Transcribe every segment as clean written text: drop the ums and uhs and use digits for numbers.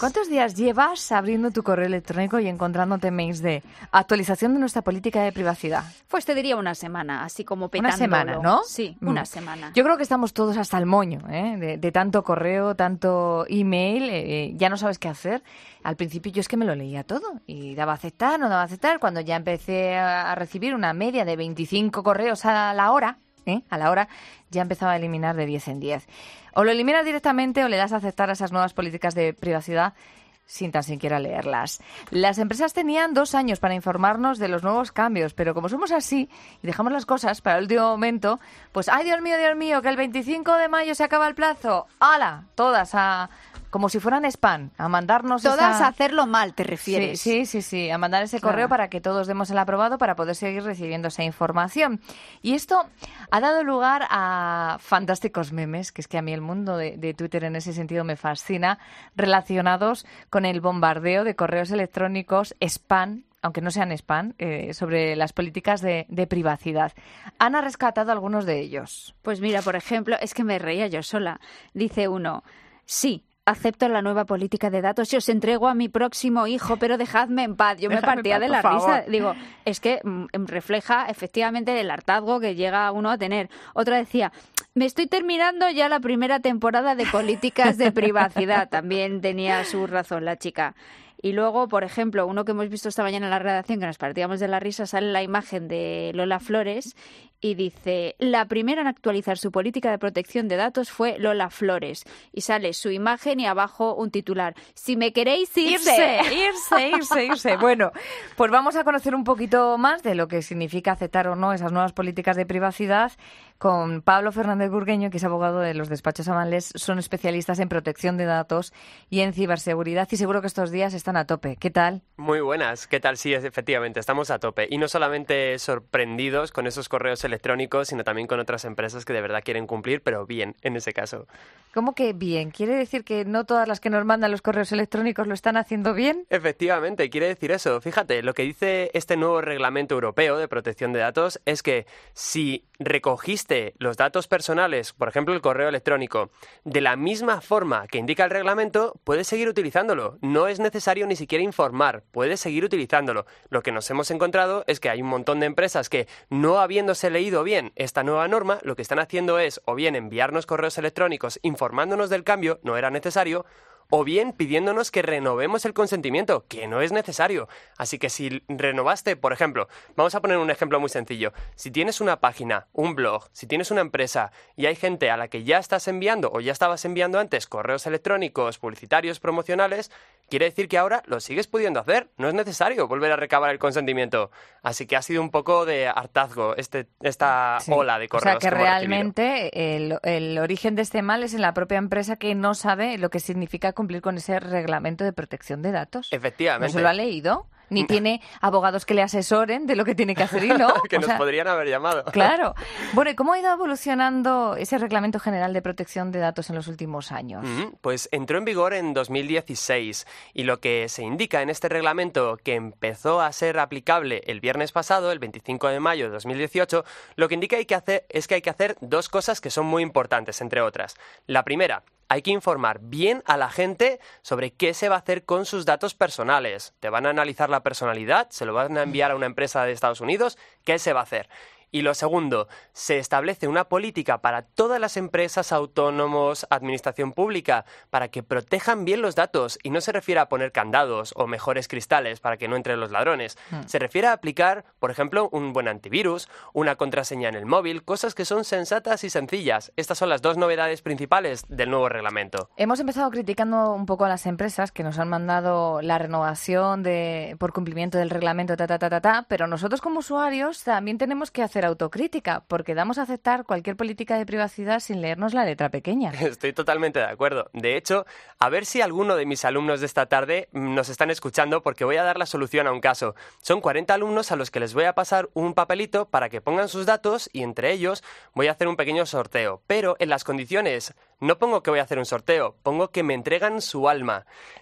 ¿Cuántos días llevas abriendo tu correo electrónico y encontrándote mails de actualización de nuestra política de privacidad? Pues te diría una semana, así como petándolo. Una semana, ¿no? Sí, una semana. Yo creo que estamos todos hasta el moño, de tanto correo, tanto email, ya no sabes qué hacer. Al principio yo es que me lo leía todo y daba a aceptar, no daba a aceptar. Cuando ya empecé a recibir una media de 25 correos a la hora, ya empezaba a eliminar de 10 en 10. O lo eliminas directamente o le das a aceptar a esas nuevas políticas de privacidad sin tan siquiera leerlas. Las empresas tenían 2 años para informarnos de los nuevos cambios, pero como somos así y dejamos las cosas para el último momento, pues ¡ay, Dios mío, que el 25 de mayo se acaba el plazo! ¡Hala! Todas como si fueran spam, a mandarnos Todas a hacerlo mal, ¿te refieres? Sí, a mandar ese correo para que todos demos el aprobado para poder seguir recibiendo esa información. Y esto ha dado lugar a fantásticos memes, que es que a mí el mundo de Twitter en ese sentido me fascina, relacionados con el bombardeo de correos electrónicos spam, aunque no sean spam, sobre las políticas de privacidad. Ana ha rescatado algunos de ellos. Pues mira, por ejemplo, es que me reía yo sola. Dice uno, sí, acepto la nueva política de datos y os entrego a mi próximo hijo, pero dejadme en paz. Yo me partía de la risa. Digo, es que refleja efectivamente el hartazgo que llega uno a tener. Otra decía, me estoy terminando ya la primera temporada de políticas de privacidad. También tenía su razón la chica. Y luego, por ejemplo, uno que hemos visto esta mañana en la redacción, que nos partíamos de la risa, sale la imagen de Lola Flores y dice, la primera en actualizar su política de protección de datos fue Lola Flores. Y sale su imagen y abajo un titular, si me queréis irse. Irse. Bueno, pues vamos a conocer un poquito más de lo que significa aceptar o no esas nuevas políticas de privacidad con Pablo Fernández Burgueño, que es abogado de los despachos Amanles. Son especialistas en protección de datos y en ciberseguridad y seguro que estos días están a tope. ¿Qué tal? Muy buenas. ¿Qué tal? Sí, efectivamente, estamos a tope. Y no solamente sorprendidos con esos correos electrónicos, sino también con otras empresas que de verdad quieren cumplir, pero bien, en ese caso. ¿Cómo que bien? ¿Quiere decir que no todas las que nos mandan los correos electrónicos lo están haciendo bien? Efectivamente, quiere decir eso. Fíjate, lo que dice este nuevo reglamento europeo de protección de datos es que si recogiste los datos personales, por ejemplo el correo electrónico, de la misma forma que indica el reglamento, puedes seguir utilizándolo. No es necesario ni siquiera informar, puedes seguir utilizándolo. Lo que nos hemos encontrado es que hay un montón de empresas que, no habiéndose leído bien esta nueva norma, lo que están haciendo es o bien enviarnos correos electrónicos informándonos del cambio, no era necesario, o bien pidiéndonos que renovemos el consentimiento, que no es necesario. Así que si renovaste, por ejemplo, vamos a poner un ejemplo muy sencillo. Si tienes una página, un blog, si tienes una empresa y hay gente a la que ya estás enviando o ya estabas enviando antes correos electrónicos, publicitarios, promocionales, quiere decir que ahora lo sigues pudiendo hacer. No es necesario volver a recabar el consentimiento. Así que ha sido un poco de hartazgo esta ola de correos. O sea que realmente el origen de este mal es en la propia empresa que no sabe lo que significa cumplir con ese reglamento de protección de datos. Efectivamente. ¿No se lo ha leído? Ni tiene abogados que le asesoren de lo que tiene que hacer y no. Que nos podrían haber llamado. Claro. Bueno, ¿y cómo ha ido evolucionando ese Reglamento General de Protección de Datos en los últimos años? Pues entró en vigor en 2016 y lo que se indica en este reglamento, que empezó a ser aplicable el viernes pasado, el 25 de mayo de 2018, lo que indica es que hay que hacer 2 cosas que son muy importantes, entre otras. La primera, hay que informar bien a la gente sobre qué se va a hacer con sus datos personales. Te van a analizar la personalidad, se lo van a enviar a una empresa de Estados Unidos, ¿qué se va a hacer? Y lo segundo, se establece una política para todas las empresas, autónomos, administración pública, para que protejan bien los datos. Y no se refiere a poner candados o mejores cristales para que no entren los ladrones. Se refiere a aplicar, por ejemplo, un buen antivirus, una contraseña en el móvil, cosas que son sensatas y sencillas. Estas son las 2 novedades principales del nuevo reglamento. Hemos empezado criticando un poco a las empresas que nos han mandado la renovación por cumplimiento del reglamento, pero nosotros como usuarios también tenemos que hacer autocrítica, porque damos a aceptar cualquier política de privacidad sin leernos la letra pequeña. Estoy totalmente de acuerdo. De hecho, a ver si alguno de mis alumnos de esta tarde nos están escuchando, porque voy a dar la solución a un caso. Son 40 alumnos a los que les voy a pasar un papelito para que pongan sus datos y entre ellos voy a hacer un pequeño sorteo. Pero en las condiciones, no pongo que voy a hacer un sorteo, pongo que me entregan su alma.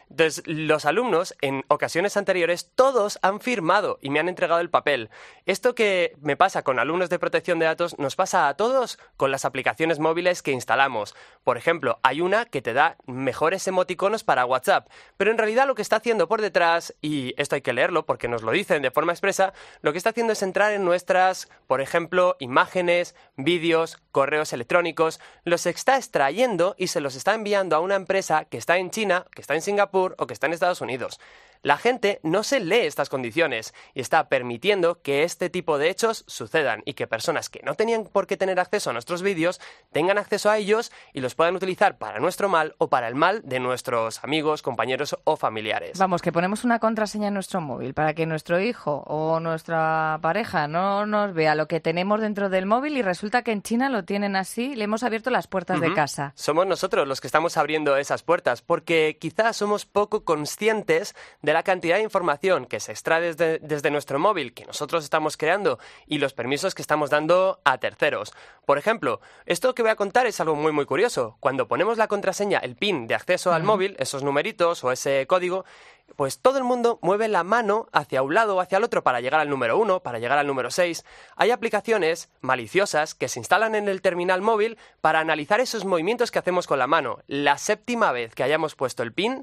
Entonces, los alumnos, en ocasiones anteriores, todos han firmado y me han entregado el papel. Esto que me pasa con alumnos de protección de datos nos pasa a todos con las aplicaciones móviles que instalamos. Por ejemplo, hay una que te da mejores emoticonos para WhatsApp, pero en realidad lo que está haciendo por detrás, y esto hay que leerlo porque nos lo dicen de forma expresa, lo que está haciendo es entrar en nuestras, por ejemplo, imágenes, vídeos, correos electrónicos, los está extrayendo y se los está enviando a una empresa que está en China, que está en Singapur o que está en Estados Unidos. La gente no se lee estas condiciones y está permitiendo que este tipo de hechos sucedan y que personas que no tenían por qué tener acceso a nuestros vídeos tengan acceso a ellos y los puedan utilizar para nuestro mal o para el mal de nuestros amigos, compañeros o familiares. Vamos, que ponemos una contraseña en nuestro móvil para que nuestro hijo o nuestra pareja no nos vea lo que tenemos dentro del móvil y resulta que en China lo tienen así, le hemos abierto las puertas de casa. Somos nosotros los que estamos abriendo esas puertas porque quizás somos poco conscientes de la cantidad de información que se extrae desde nuestro móvil que nosotros estamos creando y los permisos que estamos dando a terceros. Por ejemplo, esto que voy a contar es algo muy curioso. Cuando ponemos la contraseña, el PIN de acceso al móvil, esos numeritos o ese código, pues todo el mundo mueve la mano hacia un lado o hacia el otro para llegar al número 1, para llegar al número 6. Hay aplicaciones maliciosas que se instalan en el terminal móvil para analizar esos movimientos que hacemos con la mano. La séptima vez que hayamos puesto el PIN,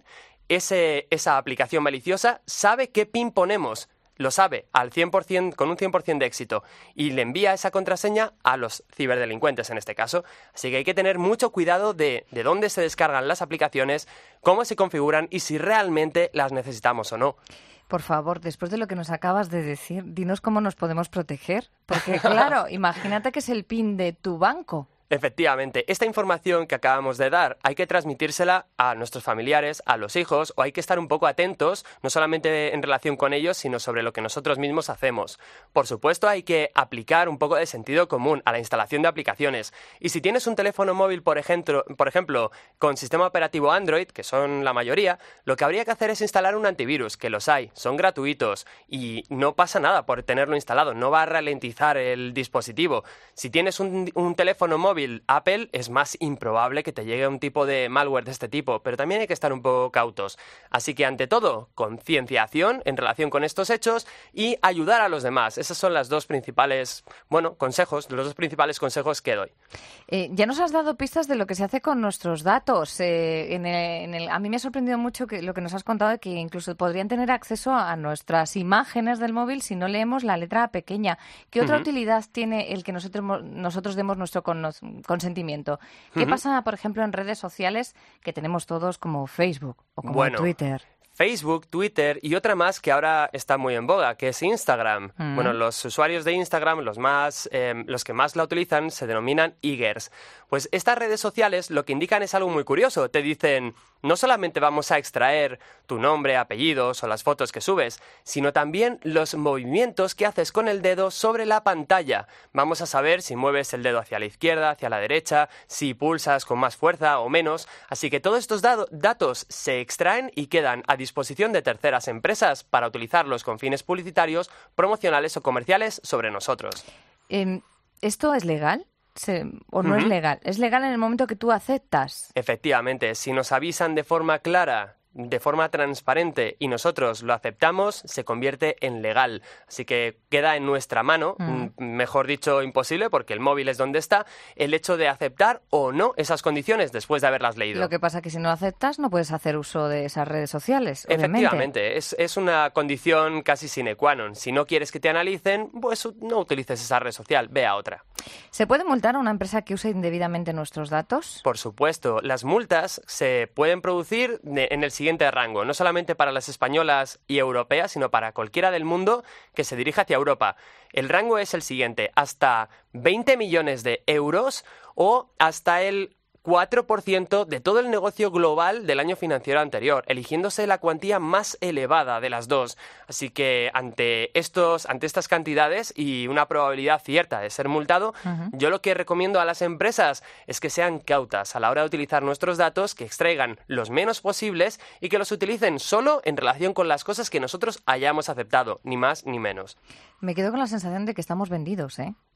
esa aplicación maliciosa sabe qué PIN ponemos. Lo sabe al 100%, con un 100% de éxito, y le envía esa contraseña a los ciberdelincuentes en este caso. Así que hay que tener mucho cuidado de dónde se descargan las aplicaciones, cómo se configuran y si realmente las necesitamos o no. Por favor, después de lo que nos acabas de decir, dinos cómo nos podemos proteger. Porque claro, imagínate que es el PIN de tu banco. Efectivamente, esta información que acabamos de dar hay que transmitírsela a nuestros familiares, a los hijos, o hay que estar un poco atentos, no solamente en relación con ellos, sino sobre lo que nosotros mismos hacemos. Por supuesto, hay que aplicar un poco de sentido común a la instalación de aplicaciones. Y si tienes un teléfono móvil, por ejemplo, con sistema operativo Android, que son la mayoría, lo que habría que hacer es instalar un antivirus, que los hay, son gratuitos, y no pasa nada por tenerlo instalado, no va a ralentizar el dispositivo. Si tienes un teléfono móvil Apple, es más improbable que te llegue un tipo de malware de este tipo, pero también hay que estar un poco cautos. Así que, ante todo, concienciación en relación con estos hechos y ayudar a los demás. Esos son los dos principales consejos que doy. Ya nos has dado pistas de lo que se hace con nuestros datos. A mí me ha sorprendido mucho lo que nos has contado de que incluso podrían tener acceso a nuestras imágenes del móvil si no leemos la letra pequeña. ¿Qué otra utilidad tiene el que nosotros demos nuestro consentimiento? ¿Qué pasa, por ejemplo, en redes sociales que tenemos todos como Facebook o como Twitter? Facebook, Twitter y otra más que ahora está muy en boga, que es Instagram. Bueno, los usuarios de Instagram, los que más la utilizan, se denominan eagers. Pues estas redes sociales lo que indican es algo muy curioso. Te dicen, no solamente vamos a extraer tu nombre, apellidos o las fotos que subes, sino también los movimientos que haces con el dedo sobre la pantalla. Vamos a saber si mueves el dedo hacia la izquierda, hacia la derecha, si pulsas con más fuerza o menos. Así que todos estos datos se extraen y quedan a disposición de terceras empresas para utilizarlos con fines publicitarios, promocionales o comerciales sobre nosotros. ¿Esto es legal? ¿O no es legal? ¿Es legal en el momento que tú aceptas? Efectivamente, si nos avisan de forma clara, de forma transparente y nosotros lo aceptamos, se convierte en legal. Así que queda en nuestra mano, mejor dicho, imposible, porque el móvil es donde está, el hecho de aceptar o no esas condiciones después de haberlas leído. Lo que pasa es que si no aceptas no puedes hacer uso de esas redes sociales, obviamente. Efectivamente, es una condición casi sine qua non. Si no quieres que te analicen, pues no utilices esa red social, ve a otra. ¿Se puede multar a una empresa que use indebidamente nuestros datos? Por supuesto, las multas se pueden producir en el siguiente rango, no solamente para las españolas y europeas, sino para cualquiera del mundo que se dirija hacia Europa. El rango es el siguiente, hasta 20 millones de euros o hasta el 4% de todo el negocio global del año financiero anterior, eligiéndose la cuantía más elevada de las dos. Así que ante estas cantidades y una probabilidad cierta de ser multado, yo lo que recomiendo a las empresas es que sean cautas a la hora de utilizar nuestros datos, que extraigan los menos posibles y que los utilicen solo en relación con las cosas que nosotros hayamos aceptado, ni más ni menos. Me quedo con la sensación de que estamos vendidos, ¿eh?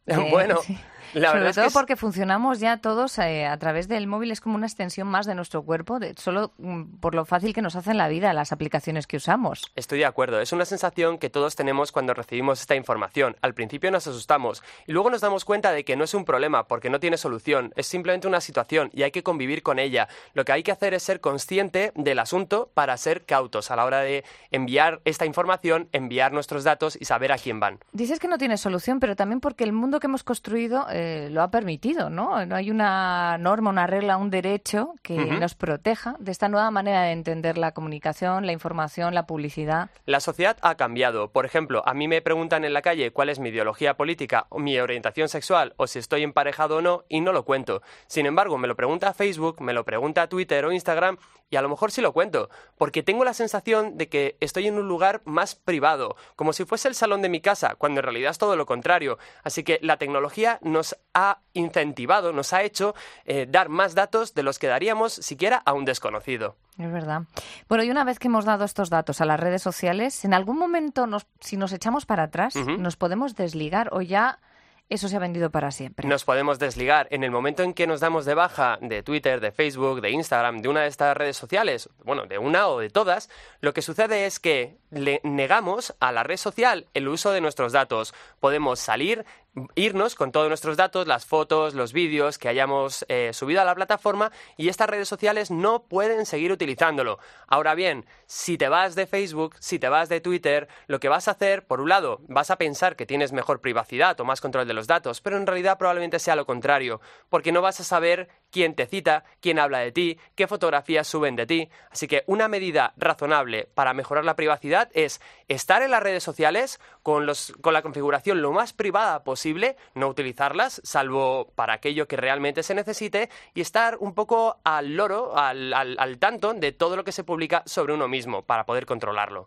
Bueno, Sí. la verdad Sobre es todo que porque funcionamos ya todos a través del móvil, es como una extensión más de nuestro cuerpo, solo por lo fácil que nos hacen la vida las aplicaciones que usamos. estoy de acuerdo. Es una sensación que todos tenemos cuando recibimos esta información. Al principio nos asustamos y luego nos damos cuenta de que no es un problema porque no tiene solución. Es simplemente una situación y hay que convivir con ella. Lo que hay que hacer es ser consciente del asunto para ser cautos a la hora de enviar esta información, enviar nuestros datos y saber a quién van. Dices que no tiene solución, pero también porque el mundo que hemos construido lo ha permitido, ¿no? No hay una norma, una regla, un derecho que nos proteja de esta nueva manera de entender la comunicación, la información, la publicidad. La sociedad ha cambiado. Por ejemplo, a mí me preguntan en la calle cuál es mi ideología política o mi orientación sexual o si estoy emparejado o no y no lo cuento. Sin embargo, me lo pregunta Facebook, me lo pregunta Twitter o Instagram y a lo mejor sí lo cuento, porque tengo la sensación de que estoy en un lugar más privado, como si fuese el salón de mi casa, cuando en realidad es todo lo contrario. Así que la tecnología nos ha incentivado, nos ha hecho dar más datos de los que daríamos siquiera a un desconocido. Es verdad. Bueno, y una vez que hemos dado estos datos a las redes sociales, en algún momento, si nos echamos para atrás, nos podemos desligar o ya eso se ha vendido para siempre. Nos podemos desligar. En el momento en que nos damos de baja de Twitter, de Facebook, de Instagram, de una de estas redes sociales, bueno, de una o de todas, lo que sucede es que le negamos a la red social el uso de nuestros datos. Podemos salir, irnos con todos nuestros datos, las fotos, los vídeos que hayamos subido a la plataforma y estas redes sociales no pueden seguir utilizándolo. Ahora bien, si te vas de Facebook, si te vas de Twitter, lo que vas a hacer, por un lado, vas a pensar que tienes mejor privacidad o más control de los datos, pero en realidad probablemente sea lo contrario, porque no vas a saber quién te cita, quién habla de ti, qué fotografías suben de ti. Así que una medida razonable para mejorar la privacidad es estar en las redes sociales con la configuración lo más privada posible, no utilizarlas, salvo para aquello que realmente se necesite, y estar un poco al loro, al tanto de todo lo que se publica sobre uno mismo, para poder controlarlo.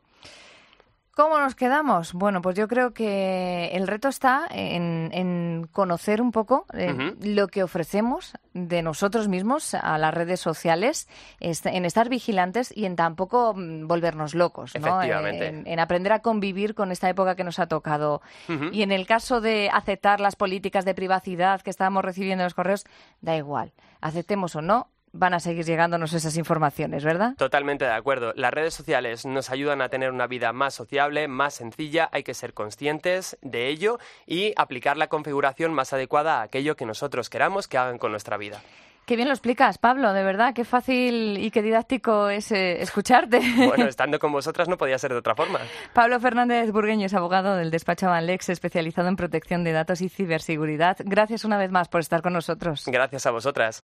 ¿Cómo nos quedamos? Bueno, pues yo creo que el reto está en conocer un poco lo que ofrecemos de nosotros mismos a las redes sociales, en estar vigilantes y en tampoco volvernos locos, ¿no? Efectivamente. En aprender a convivir con esta época que nos ha tocado. Y en el caso de aceptar las políticas de privacidad que estábamos recibiendo en los correos, da igual, aceptemos o no, van a seguir llegándonos esas informaciones, ¿verdad? Totalmente de acuerdo. Las redes sociales nos ayudan a tener una vida más sociable, más sencilla. Hay que ser conscientes de ello y aplicar la configuración más adecuada a aquello que nosotros queramos que hagan con nuestra vida. Qué bien lo explicas, Pablo, de verdad, qué fácil y qué didáctico es escucharte. Bueno, estando con vosotras no podía ser de otra forma. Pablo Fernández Burgueño es abogado del despacho Banlex, especializado en protección de datos y ciberseguridad. Gracias una vez más por estar con nosotros. Gracias a vosotras.